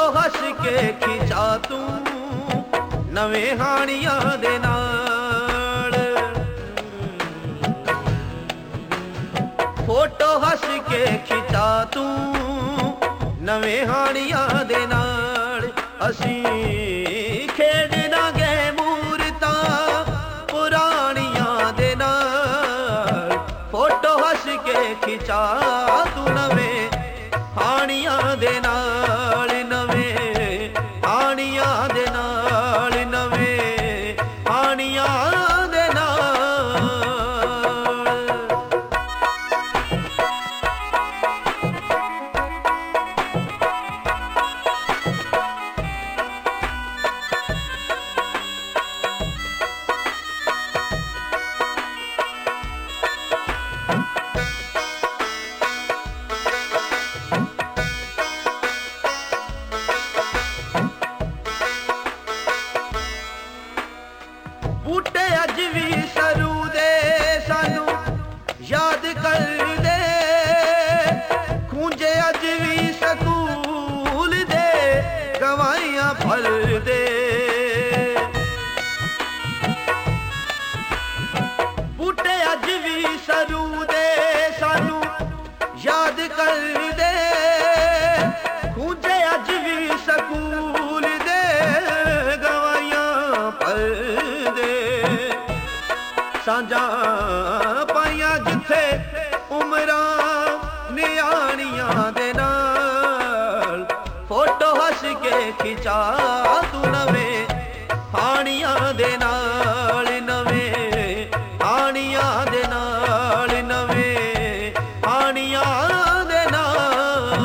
Photo हस के खिंचा तू नवे हानिया दे नाल। फोटो हस के खिंचा तू नवे हानिया दे नाल। असी खेड ना गए मूरतां पुरानिया दे नाल। फोटो हस के खिंचा तू नवे हानिया दे नाल। नवे हानिया दे नाल, नवे हानिया दे नाल। बूटे अज भी सरू दे सानू याद कर दे। खूंजे अज भी सकूल दे गवाइयां भर दे। बूटे अज भी सरू दे सानू याद कर दे। खूंजे अज भी सकूल दे गवाइयां भर दे। सांझा पाइया जिथे उमरां नियाणियां दे नाल। फोटो हस के खिंचा तू नवे हानियां दे नाल। नवे हानियां दे नाल, नवे हानियां दे नाल।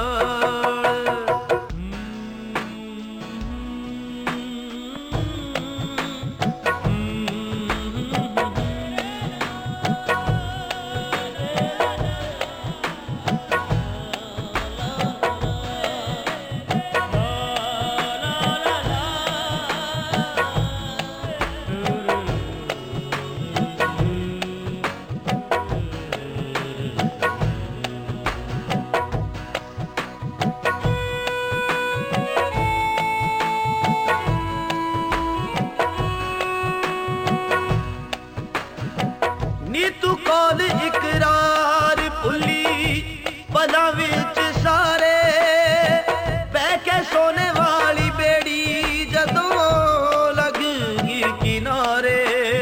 नी तू कौल इकरार भुली पलां विच सारे। बह के सोने वाली बेड़ी जदों लगगी किनारे।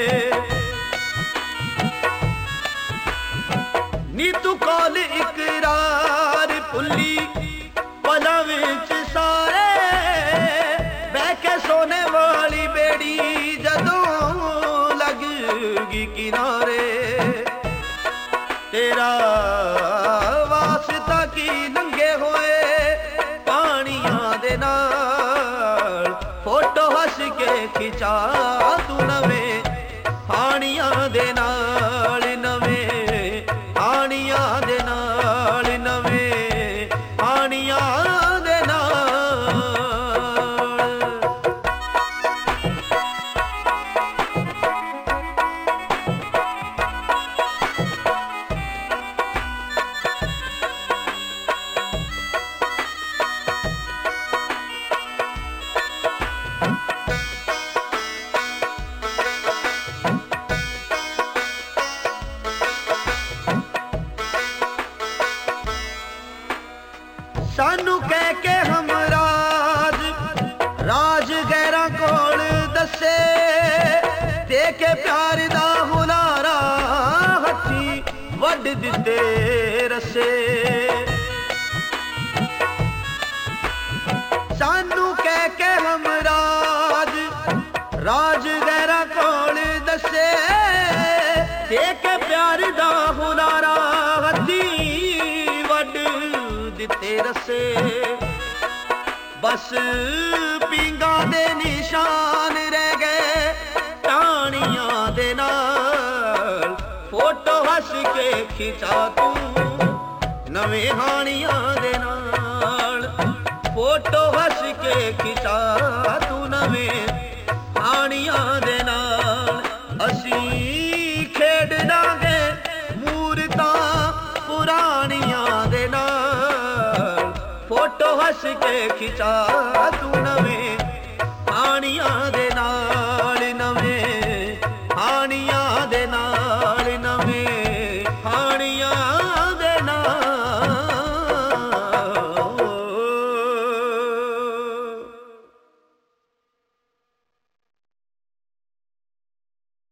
नी तू कौल इकरार भुली पलां विच सारे। बह के सोने वाली बेड़ी जदों लगगी किनारे। तेरा वास्ता की नंगे होए पानियां दे नाल। फोटो हस के खिंचा तू नवे हानियां दे नाल। नवे हानियां दे नाल, नवे हानियां दे नाल। सानू कह के हम राज गैरां कोल दसे। दे के प्यार दा हुलारा हथी वड दिते रसे। सानू कह के हम राज गैरां कोल दसे। दे के प्यार दा हुलारा हथी वड दिते रसे। बस पींगा दे निशान रह गए टाणियां दे नाल। फोटो हस के खिंचा तू नवे हानियां दे नाल। फोटो हस के खिंचा तू नवे हानियां दे नाल। असी खेड डांगे मूरतां पुरानियां दे नाल। फोटो ਫੋਟੋ ਹੱਸ ਕੇ ਖਿਚਾ ਤੂੰ ਨਵੇਂ ਹਾਣੀਆਂ ਦੇ ਨਾਲ, ਨਵੇਂ ਹਾਣੀਆਂ ਦੇ ਨਾਲ, ਨਵੇਂ ਹਾਣੀਆਂ